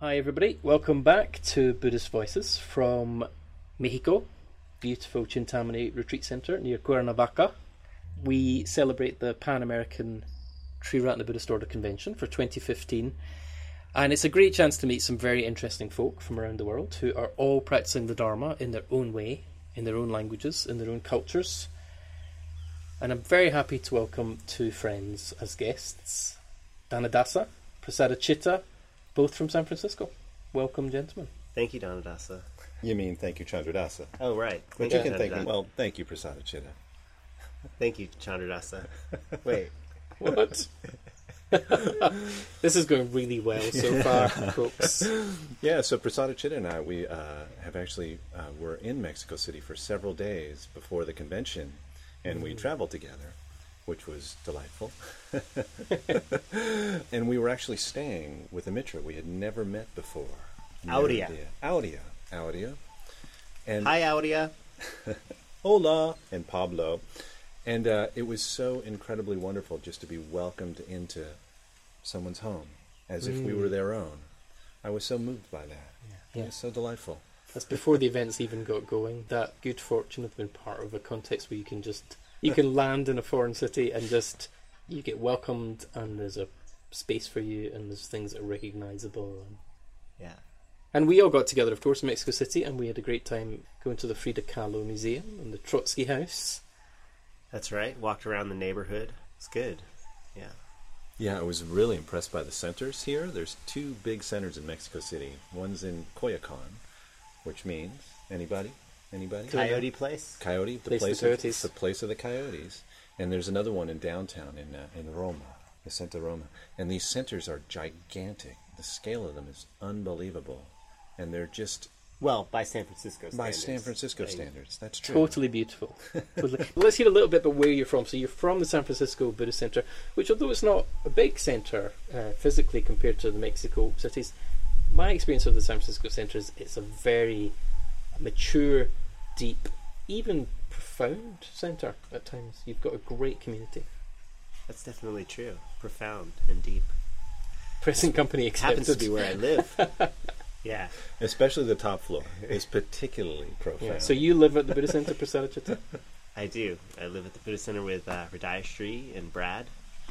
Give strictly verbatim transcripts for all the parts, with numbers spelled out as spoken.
Hi everybody, welcome back to Buddhist Voices from Mexico, beautiful Chintamani Retreat Center near Cuernavaca. We celebrate the Pan-American Triratna Buddhist Order Convention for twenty fifteen, and it's a great chance to meet some very interesting folk from around the world who are all practicing the Dharma in their own way, in their own languages, in their own cultures. And I'm very happy to welcome two friends as guests, Dhanadasa, Prasadachitta, both from San Francisco. Welcome, gentlemen. Thank you, Dhanadasa. You mean thank you, Chandradasa. Oh, right. But Thank you you, can thank Chandradasa. me. Well, thank you, Prasadachitta. Thank you, Chandradasa. Wait. What? This is going really well so far, folks. Yeah, so Prasadachitta and I, we uh, have actually, uh, were in Mexico City for several days before the convention, and we traveled together, which was delightful. And we were actually staying with a Mitra we had never met before. Audia. Audia. Audia. And Hi, Audia. Hola, and Pablo. And uh, it was so incredibly wonderful just to be welcomed into someone's home, as if we were their own. I was so moved by that. Yeah. It was so delightful. That's before the events even got going. That good fortune of being part of a context where you can just, you can land in a foreign city and just, you get welcomed and there's a space for you and there's things that are recognisable. And, Yeah. and we all got together, of course, in Mexico City, and we had a great time going to the Frida Kahlo Museum and the Trotsky House. That's right. Walked around the neighborhood. It's good. Yeah. Yeah, I was really impressed by the centers here. There's two big centers in Mexico City. One's in Coyoacan, which means, anybody? Anybody? Coyote Place? Coyote, the Place of place, the of, coyotes. the place of the coyotes. And there's another one in downtown in uh, in Roma, the Santa Roma. And these centers are gigantic. The scale of them is unbelievable. And they're just Well, by San Francisco standards. by San Francisco Right. standards. That's true. Totally beautiful. Totally. Let's hear a little bit about where you're from. So you're from the San Francisco Buddhist Center, which, although it's not a big center uh, physically compared to the Mexico cities, my experience of the San Francisco Center is it's a very mature, deep, even profound center at times. You've got a great community. That's definitely true. Profound and deep. Present company accepted. Happens to be where I live. Yeah. Especially the top floor is particularly profound. Yeah. So you live at the Buddhist Center, Prasadachitta? I do. I live at the Buddhist Center with uh, Hridayashree and Brad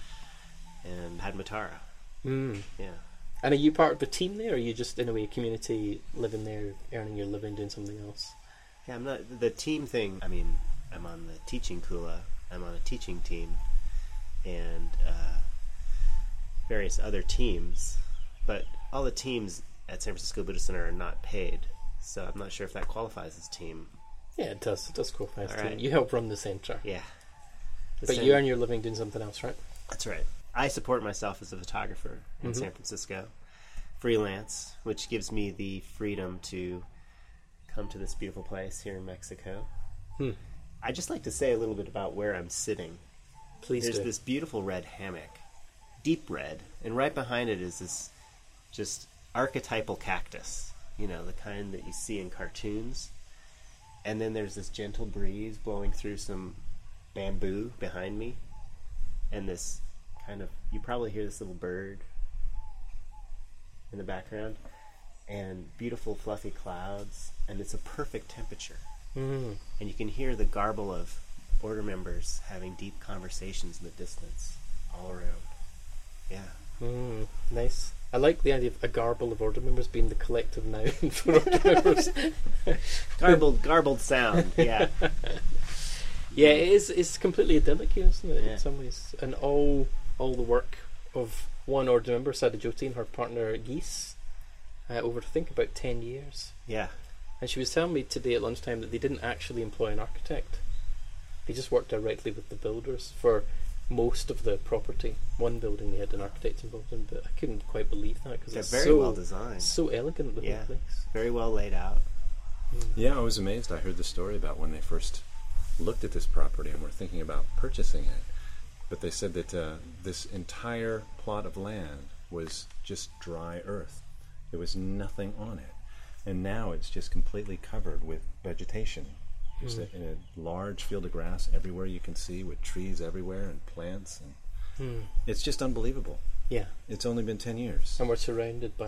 and Padmatara. Mm. Yeah. And are you part of the team there, or are you just, in a way, a community living there, earning your living, doing something else? Yeah, I'm not the team thing. I mean, I'm on the teaching kula. I'm on a teaching team, and uh, various other teams. But all the teams at San Francisco Buddhist Center are not paid, so I'm not sure if that qualifies as team. Yeah, it does. It does qualify as All team. right. You help run the centre. Yeah, The But cen- you earn your living doing something else, right? That's right. I support myself as a photographer in Mhm. San Francisco, freelance, which gives me the freedom to come to this beautiful place here in Mexico. Hmm. I'd just like to say a little bit about where I'm sitting. Please There's do. this beautiful red hammock, deep red, and right behind it is this just archetypal cactus, you know, the kind that you see in cartoons. And then there's this gentle breeze blowing through some bamboo behind me, and this kind of, you probably hear this little bird in the background, and beautiful fluffy clouds, and it's a perfect temperature. Mm. And you can hear the garble of order members having deep conversations in the distance all around. Yeah. Mm. Nice. I like the idea of a garble of order members being the collective noun for order members. Garbled, garbled sound. Yeah. Yeah, it is. It's completely idyllic here, isn't it? Yeah. In some ways, and all all the work of one order member, Sadhajoti, and her partner Geese, uh, over I think about ten years. Yeah. And she was telling me today at lunchtime that they didn't actually employ an architect. They just worked directly with the builders for most of the property. One building they had an architect involved in, but I couldn't quite believe that because They're it's very so well designed. so elegant, the Yeah. whole place. Very well laid out. Yeah, I was amazed. I heard the story about when they first looked at this property and were thinking about purchasing it. But they said that uh, this entire plot of land was just dry earth. There was nothing on it. And now it's just completely covered with vegetation. Just Mm. a, a large field of grass everywhere you can see, with trees everywhere and plants. And Mm. it's just unbelievable. Yeah, It's only been ten years. and we're surrounded by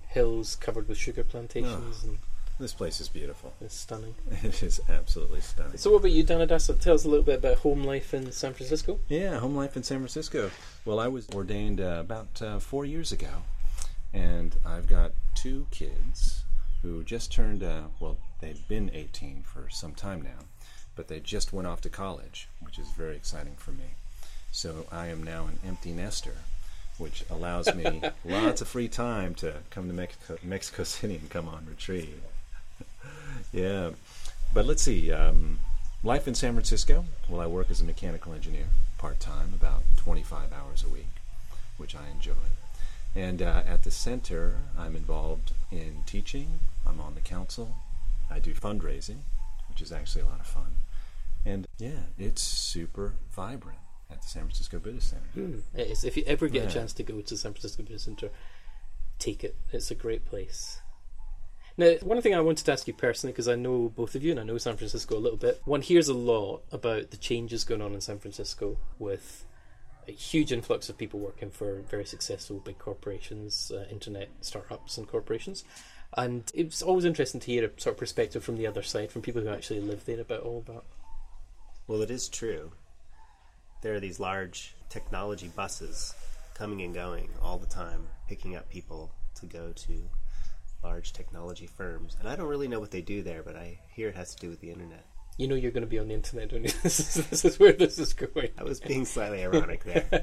hills covered with sugar plantations, Oh. and This place is beautiful. it's stunning. It is absolutely stunning. So what about you, Dhanadasa? Tell us a little bit about home life in San Francisco. Yeah, home life in San Francisco. Well, I was ordained uh, about uh, four years ago, and I've got two kids who just turned, uh, well, they've been eighteen for some time now, but they just went off to college, which is very exciting for me. So I am now an empty nester, which allows me lots of free time to come to Mexico, Mexico City and come on retreat. Yeah, but let's see. Um, life in San Francisco. Well, I work as a mechanical engineer part-time, about twenty-five hours a week, which I enjoy. And uh, at the center, I'm involved in teaching. I'm on the council. I do fundraising, which is actually a lot of fun. And yeah, it's super vibrant at the San Francisco Buddhist Center. Mm, it is. If you ever get Yeah. a chance to go to San Francisco Buddhist Center, take it. It's a great place. Now, one thing I wanted to ask you personally, because I know both of you and I know San Francisco a little bit, one hears a lot about the changes going on in San Francisco with a huge influx of people working for very successful big corporations, uh, internet startups and corporations. And it's always interesting to hear a sort of perspective from the other side, from people who actually live there, about all that. Well, it is true. There are these large technology buses coming and going all the time, picking up people to go to large technology firms. And I don't really know what they do there, but I hear it has to do with the internet. You know you're going to be on the internet, don't you? This is, this is where this is going. I was being slightly ironic there.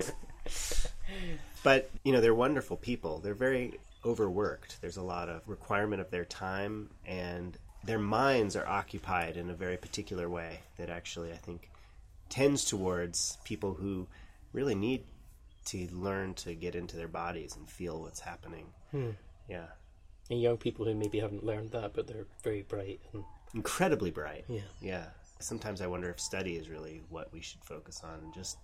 But, you know, they're wonderful people. They're very overworked. There's a lot of requirement of their time, and their minds are occupied in a very particular way that actually, I think, tends towards people who really need to learn to get into their bodies and feel what's happening. Hmm. Yeah. And young people who maybe haven't learned that, but they're very bright. And Incredibly bright. yeah. Yeah. Sometimes I wonder if study is really what we should focus on, and just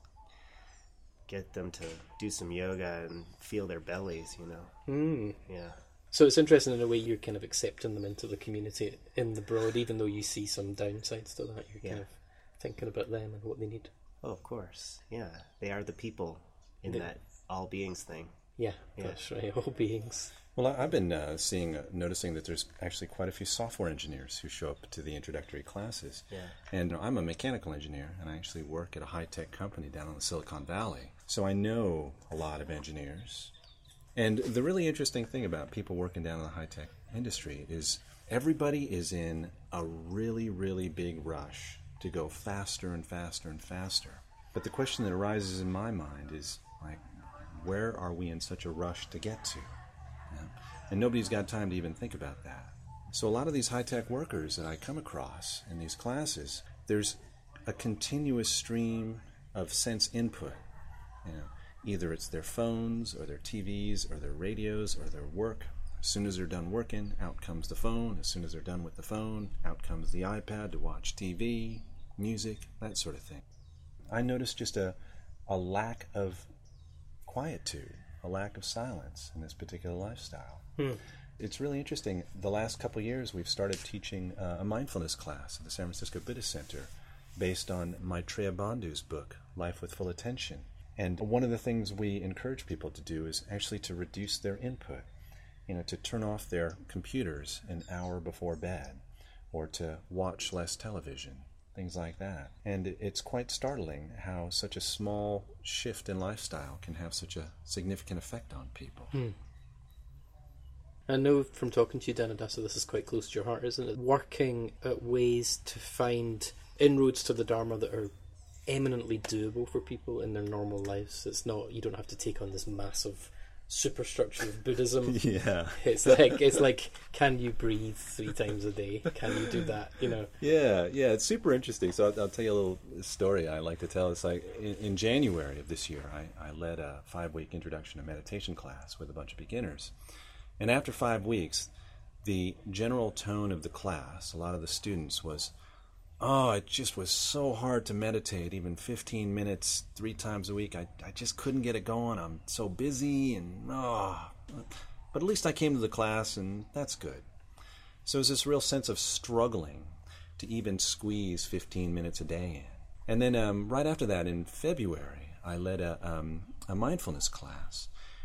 get them to do some yoga and feel their bellies, you know. Mm. Yeah. So it's interesting in a way you're kind of accepting them into the community in the broad, even though you see some downsides to that. You're kind Yeah. of thinking about them and what they need. Oh, of course. Yeah. They are the people in They- that all beings thing. Yeah, Yeah. that's right. All beings. Well, I- I've been uh, seeing, uh, noticing that there's actually quite a few software engineers who show up to the introductory classes. Yeah. And you know, I'm a mechanical engineer, and I actually work at a high-tech company down in the Silicon Valley. So I know a lot of engineers. And the really interesting thing about people working down in the high-tech industry is everybody is in a really, really big rush to go faster and faster and faster. But the question that arises in my mind is, like, where are we in such a rush to get to? Yeah. And nobody's got time to even think about that. So a lot of these high-tech workers that I come across in these classes, there's a continuous stream of sense input. You know, either it's their phones or their T Vs or their radios or their work. As soon as they're done working, out comes the phone. As soon as they're done with the phone, out comes the iPad to watch T V, music, that sort of thing. I noticed just a, a lack of quietude, a lack of silence in this particular lifestyle. Hmm. It's really interesting. The last couple of years, we've started teaching uh, a mindfulness class at the San Francisco Buddhist Center based on Maitreya Bandhu's book, Life with Full Attention. And one of the things we encourage people to do is actually to reduce their input, you know, to turn off their computers an hour before bed, or to watch less television, things like that. And it- it's quite startling how such a small shift in lifestyle can have such a significant effect on people. Hmm. I know from talking to you, Dhanadasa, this is quite close to your heart, isn't it? Working at ways to find inroads to the Dharma that are eminently doable for people in their normal lives. It's not, you don't have to take on this massive superstructure of Buddhism. Yeah. It's like, it's like, can you breathe three times a day? Can you do that? You know? Yeah, yeah, it's super interesting. So I'll, I'll tell you a little story I like to tell. It's like in, in January of this year, I, I led a five-week introduction to meditation class with a bunch of beginners. And after five weeks, the general tone of the class, a lot of the students was, oh, it just was so hard to meditate, even fifteen minutes, three times a week. I, I just couldn't get it going. I'm so busy, and oh. But at least I came to the class, and that's good. So there's this real sense of struggling to even squeeze fifteen minutes a day in. And then um, right after that, in February, I led a, um, a mindfulness class.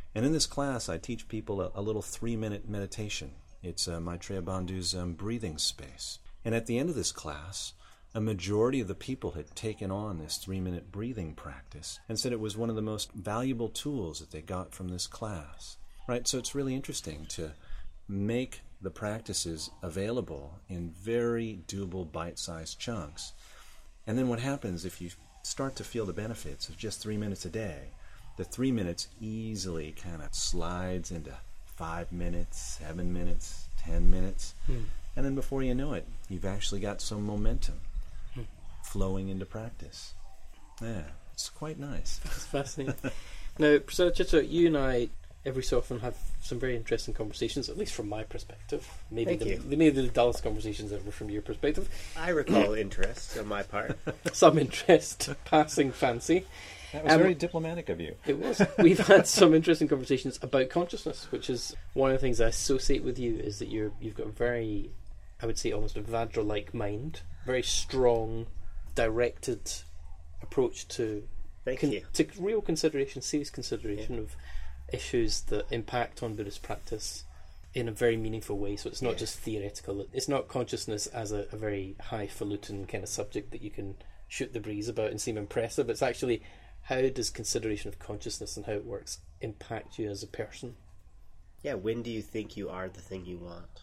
And in this class, I teach people a, a little three-minute meditation. It's uh, Maitreya Bandhu's um, breathing space. And at the end of this class, a majority of the people had taken on this three-minute breathing practice and said it was one of the most valuable tools that they got from this class. Right? So it's really interesting to make the practices available in very doable bite-sized chunks. And then what happens if you start to feel the benefits of just three minutes a day? The three minutes easily kind of slides into five minutes, seven minutes, ten minutes. Hmm. And then before you know it, you've actually got some momentum hmm. flowing into practice. Yeah, it's quite nice. It's fascinating. Now, Priscilla Chitter, you and I every so often have some very interesting conversations, at least from my perspective. Maybe Thank the, you. maybe the dullest conversations ever from your perspective. I recall interest on my part. Some interest, passing fancy. That was um, very diplomatic of you. It was. We've had some interesting conversations about consciousness, which is one of the things I associate with you, is that you're, you've got a very, I would say, almost a Vajra-like mind, very strong, directed approach to Thank con- you. to real consideration, serious consideration Yeah. of issues that impact on Buddhist practice in a very meaningful way. So it's not Yeah. just theoretical. It's not consciousness as a, a very highfalutin kind of subject that you can shoot the breeze about and seem impressive. It's actually, how does consideration of consciousness and how it works impact you as a person? Yeah, when do you think you are the thing you want?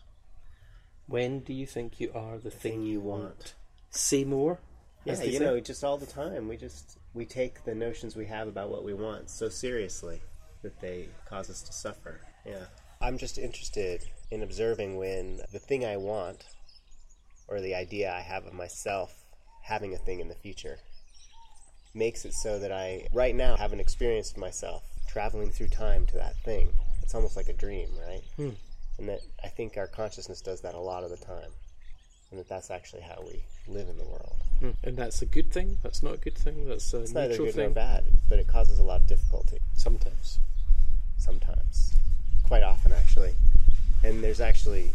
When do you think you are the, The thing, thing you you want? want. Say more. Yeah, as they you say. know, just all the time. We just, we take the notions we have about what we want so seriously that they cause us to suffer. Yeah. I'm just interested in observing when the thing I want, or the idea I have of myself having a thing in the future, makes it so that I, right now, haven't experienced myself traveling through time to that thing. It's almost like a dream, right? Hmm. And that I think our consciousness does that a lot of the time. And that that's actually how we live in the world. Hmm. And that's a good thing? That's not a good thing? That's a It's neither neutral good thing? nor bad, but it causes a lot of difficulty. Sometimes. Sometimes. Quite often, actually. And there's actually,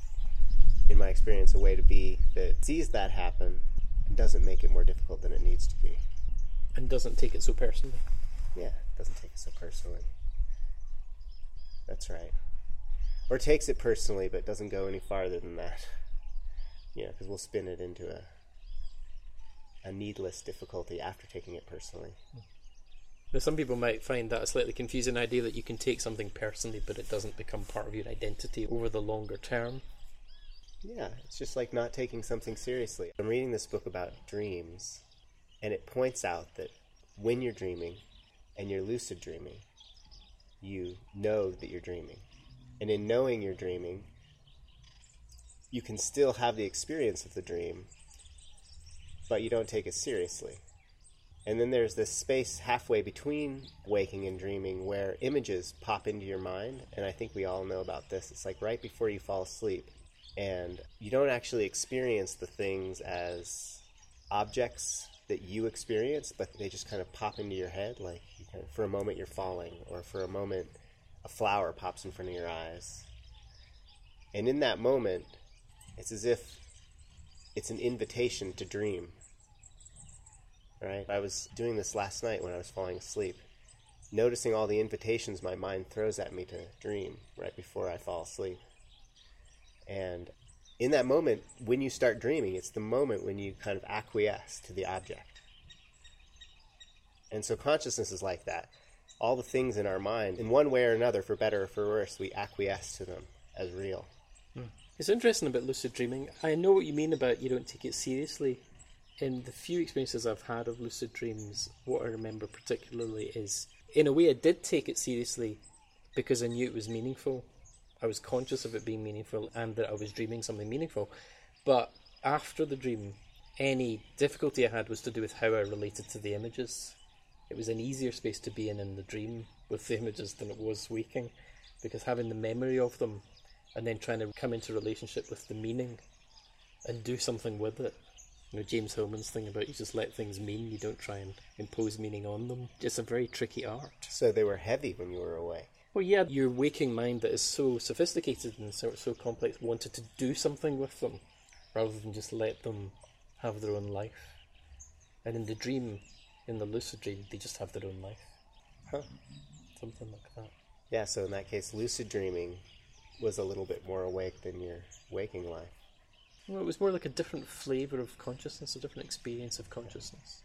in my experience, a way to be that sees that happen and doesn't make it more difficult than it needs to be. And doesn't take it so personally. Yeah, it doesn't take it so personally. That's right. Or takes it personally, but doesn't go any farther than that. Yeah, because we'll spin it into a a needless difficulty after taking it personally. Now, some people might find that a slightly confusing idea that you can take something personally, but it doesn't become part of your identity over the longer term. Yeah, it's just like not taking something seriously. I'm reading this book about dreams, and it points out that when you're dreaming and you're lucid dreaming, you know that you're dreaming. And in knowing you're dreaming, you can still have the experience of the dream, but you don't take it seriously. And then there's this space halfway between waking and dreaming where images pop into your mind, and I think we all know about this. It's like right before you fall asleep, and you don't actually experience the things as objects that you experience, but they just kind of pop into your head, like you kind of, for a moment you're falling, or for a moment a flower pops in front of your eyes. And in that moment, it's as if it's an invitation to dream. Right? I was doing this last night when I was falling asleep, noticing all the invitations my mind throws at me to dream right before I fall asleep. And in that moment, when you start dreaming, it's the moment when you kind of acquiesce to the object. And so consciousness is like that. All the things in our mind, in one way or another, for better or for worse, we acquiesce to them as real. Hmm. It's interesting about lucid dreaming. I know what you mean about you don't take it seriously. In the few experiences I've had of lucid dreams, what I remember particularly is, in a way, I did take it seriously because I knew it was meaningful. I was conscious of it being meaningful and that I was dreaming something meaningful. But after the dream, any difficulty I had was to do with how I related to the images. It was an easier space to be in in the dream with the images than it was waking, because having the memory of them and then trying to come into relationship with the meaning and do something with it. You know, James Hillman's thing about you just let things mean, you don't try and impose meaning on them. It's a very tricky art. So they were heavy when you were awake. Well, yeah, your waking mind that is so sophisticated and so, so complex wanted to do something with them rather than just let them have their own life. And in the dream, in the lucid dream, they just have their own life. Huh. Something like that. Yeah, so in that case, lucid dreaming was a little bit more awake than your waking life. Well, it was more like a different flavour of consciousness, a different experience of consciousness.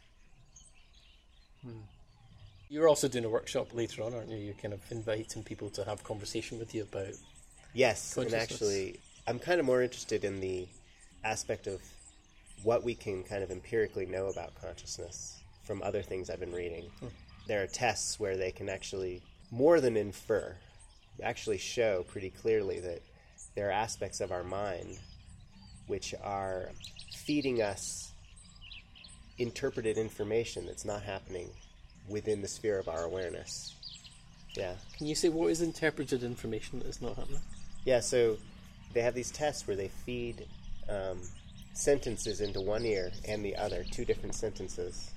Hmm. You're also doing a workshop later on, aren't you? You're kind of inviting people to have conversation with you about Yes, and consciousness. actually, I'm kind of more interested in the aspect of what we can kind of empirically know about consciousness from other things I've been reading. Hmm. There are tests where they can actually, more than infer, actually show pretty clearly that there are aspects of our mind which are feeding us interpreted information that's not happening within the sphere of our awareness. Yeah. Can you say what is interpreted information that is not happening? Yeah, so they have these tests where they feed um, sentences into one ear and the other, two different sentences.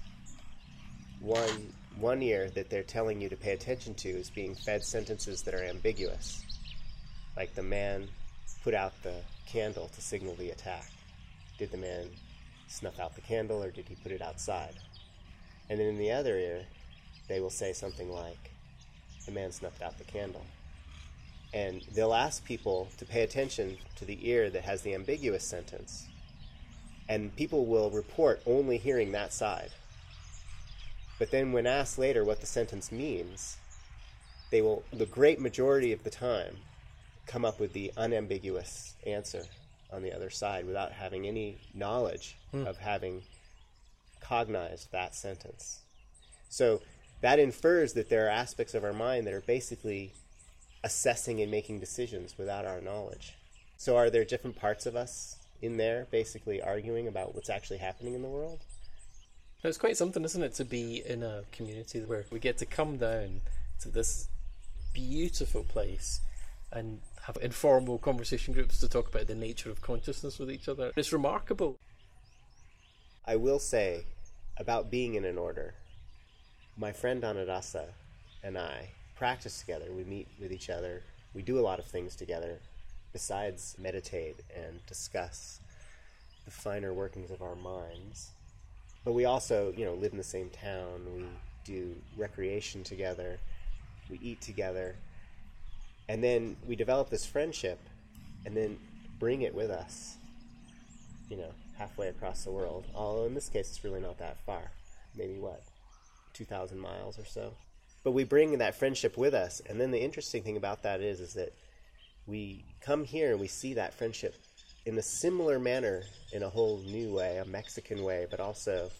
One one ear that they're telling you to pay attention to is being fed sentences that are ambiguous, like the man put out the candle to signal the attack. Did the man snuff out the candle, or did he put it outside? And then in the other ear, they will say something like, the man snuffed out the candle. And they'll ask people to pay attention to the ear that has the ambiguous sentence, and people will report only hearing that side. But then when asked later what the sentence means, they will, the great majority of the time, come up with the unambiguous answer on the other side without having any knowledge hmm. of having cognized that sentence. So that infers that there are aspects of our mind that are basically assessing and making decisions without our knowledge. So are there different parts of us in there basically arguing about what's actually happening in the world? It's quite something, isn't it, to be in a community where we get to come down to this beautiful place and have informal conversation groups to talk about the nature of consciousness with each other. It's remarkable. I will say about being in an order, my friend Anadasa and I practice together. We meet with each other. We do a lot of things together besides meditate and discuss the finer workings of our minds. But we also, you know, live in the same town. We do recreation together. We eat together. And then we develop this friendship and then bring it with us, you know, halfway across the world. Although in this case, it's really not that far. Maybe, what, two thousand miles or so. But we bring that friendship with us. And then the interesting thing about that is, is that we come here and we see that friendship in a similar manner, in a whole new way, a Mexican way, but also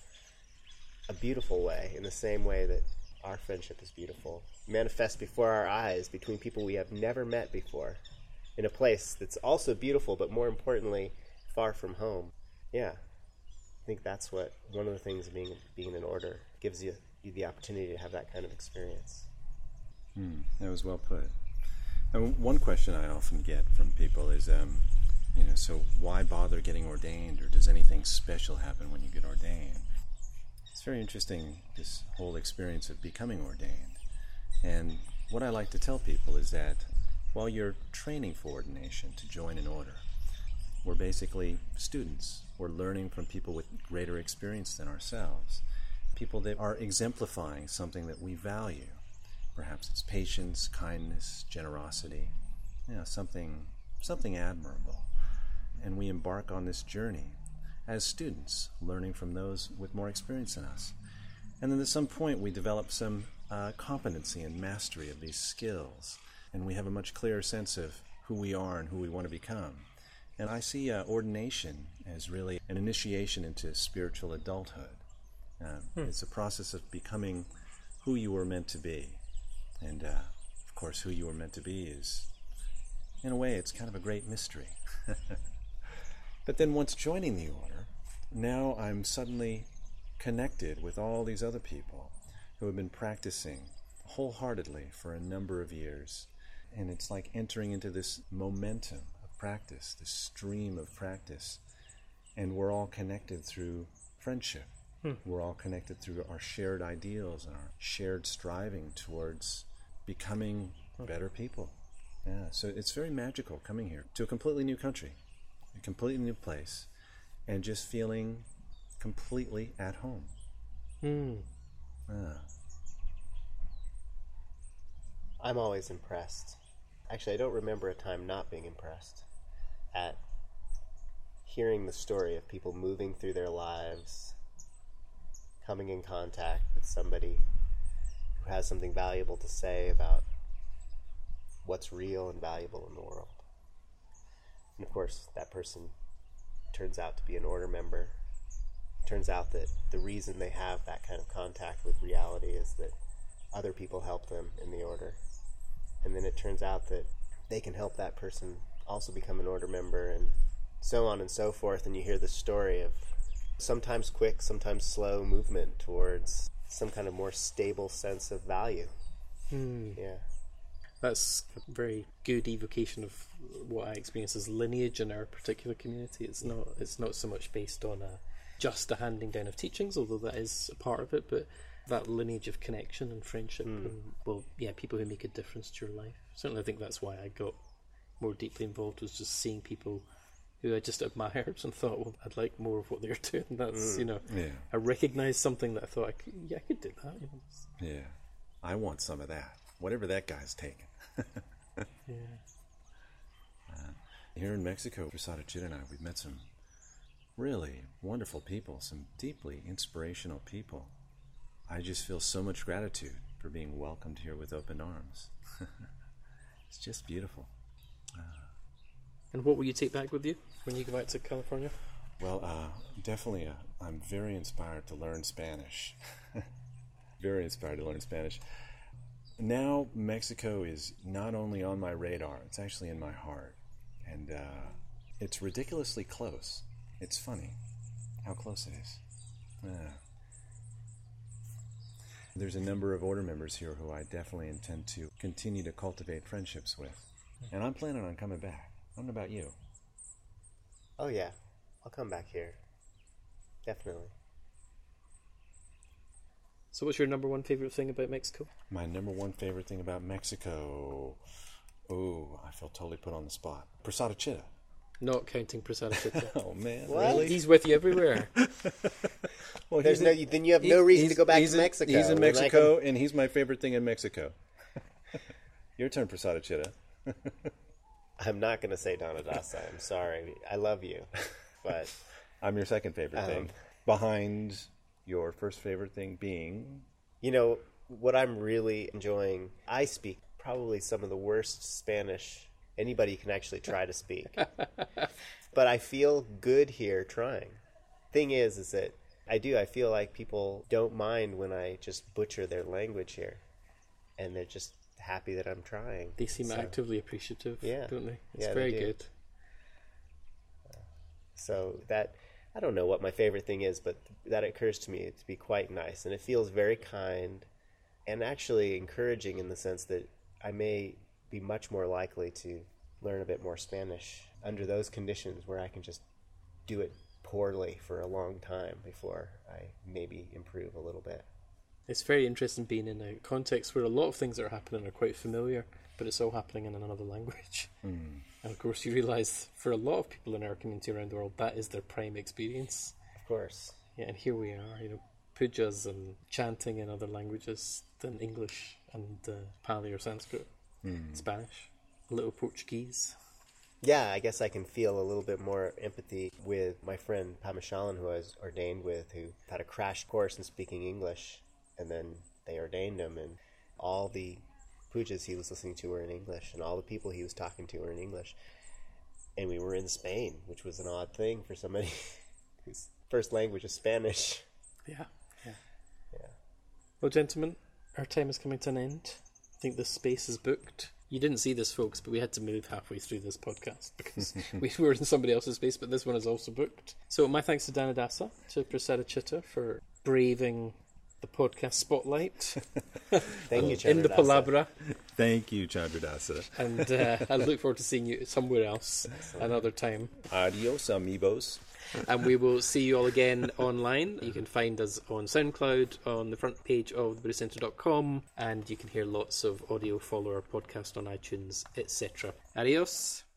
a beautiful way, in the same way that our friendship is beautiful. Manifest before our eyes between people we have never met before, in a place that's also beautiful, but more importantly, far from home. Yeah, I think that's what, one of the things of being, being in order gives you, you the opportunity to have that kind of experience. Hmm, that was well put. And one question I often get from people is, um, you know, so why bother getting ordained, or does anything special happen when you get ordained? It's very interesting, this whole experience of becoming ordained. And what I like to tell people is that while you're training for ordination to join an order, we're basically students. We're learning from people with greater experience than ourselves, people that are exemplifying something that we value. Perhaps it's patience, kindness, generosity, you know, something, something admirable. And we embark on this journey as students, learning from those with more experience than us. And then at some point we develop some uh, competency and mastery of these skills, and we have a much clearer sense of who we are and who we want to become. And I see uh, ordination as really an initiation into spiritual adulthood. Uh, hmm. It's a process of becoming who you were meant to be. And, uh, of course, who you were meant to be is, in a way, it's kind of a great mystery. But then once joining the order, now I'm suddenly connected with all these other people who have been practicing wholeheartedly for a number of years. And it's like entering into this momentum of practice, this stream of practice. And we're all connected through friendship. Hmm. We're all connected through our shared ideals and our shared striving towards becoming better people. Yeah, so it's very magical coming here to a completely new country, a completely new place, and just feeling completely at home. Hmm. Ah. I'm always impressed. Actually, I don't remember a time not being impressed at hearing the story of people moving through their lives, coming in contact with somebody who has something valuable to say about what's real and valuable in the world. And of course, that person turns out to be an order member. Turns out that the reason they have that kind of contact with reality is that other people help them in the order. And then it turns out that they can help that person also become an order member, and so on and so forth. And you hear the story of sometimes quick, sometimes slow movement towards some kind of more stable sense of value. Hmm. Yeah. That's a very good evocation of what I experience as lineage in our particular community. It's not it's not so much based on a, just a handing down of teachings, although that is a part of it, but that lineage of connection and friendship mm. and, well, yeah, people who make a difference to your life. Certainly I think that's why I got more deeply involved, was just seeing people who I just admired and thought, well, I'd like more of what they're doing. That's, mm. you know, yeah. I recognised something that I thought, I could, yeah, I could do that. You know, yeah, I want some of that, whatever that guy's taking. yeah. Uh, here in Mexico, Prasada Chitta and I, we've met some really wonderful people, some deeply inspirational people. I just feel so much gratitude for being welcomed here with open arms. It's just beautiful. Uh, and what will you take back with you when you go back to California? Well, uh, definitely, uh, I'm very inspired to learn Spanish. Very inspired to learn Spanish. Now, Mexico is not only on my radar, it's actually in my heart. And uh, it's ridiculously close. It's funny how close it is. Yeah. There's a number of order members here who I definitely intend to continue to cultivate friendships with. And I'm planning on coming back. I don't know about you. Oh, yeah. I'll come back here. Definitely. So what's your number one favorite thing about Mexico? My number one favorite thing about Mexico... Oh, I feel totally put on the spot. Prasada Chitta. Not counting Prasada Chitta. Oh, man. What? Really? He's with you everywhere. Well, There's no, then you have no reason to go back to in, Mexico. He's in Mexico, and he's my favorite thing in Mexico. Your turn, Prasada Chitta. I'm not going to say Donna Dasa. I'm sorry. I love you. But I'm your second favorite um, thing. Behind your first favorite thing being... You know, what I'm really enjoying, I speak probably some of the worst Spanish anybody can actually try to speak. But I feel good here trying. Thing is, is that I do, I feel like people don't mind when I just butcher their language here. And they're just happy that I'm trying. They seem so, actively appreciative, yeah, don't they? It's yeah, very they good. So that, I don't know what my favorite thing is, but that occurs to me to be quite nice. And it feels very kind and actually encouraging in the sense that I may be much more likely to learn a bit more Spanish under those conditions where I can just do it poorly for a long time before I maybe improve a little bit. It's very interesting being in a context where a lot of things that are happening are quite familiar, but it's all happening in another language. Mm. And of course you realise for a lot of people in our community around the world, that is their prime experience. Of course. Yeah, and here we are, you know, pujas and chanting in other languages than English and uh, Pali or Sanskrit, mm. Spanish, a little Portuguese. Yeah, I guess I can feel a little bit more empathy with my friend Pamashalan, who I was ordained with, who had a crash course in speaking English, and then they ordained him, and all the pujas he was listening to were in English, and all the people he was talking to were in English. And we were in Spain, which was an odd thing for somebody whose first language is Spanish. Yeah, yeah. Yeah. Well, gentlemen, our time is coming to an end. I think the space is booked. You didn't see this, folks, but we had to move halfway through this podcast because we were in somebody else's space, but this one is also booked. So my thanks to Dana Dasa, to Prasada Chitta for braving the podcast spotlight. Thank you, Chandra in the Dasa. Palabra. Thank you, Chandra Dasa. And uh, I look forward to seeing you somewhere else another time. Adios, amigos. And we will see you all again online. You can find us on SoundCloud, on the front page of the buddhist center dot com, and you can hear lots of audio, follow our podcast on iTunes, et cetera. Adios.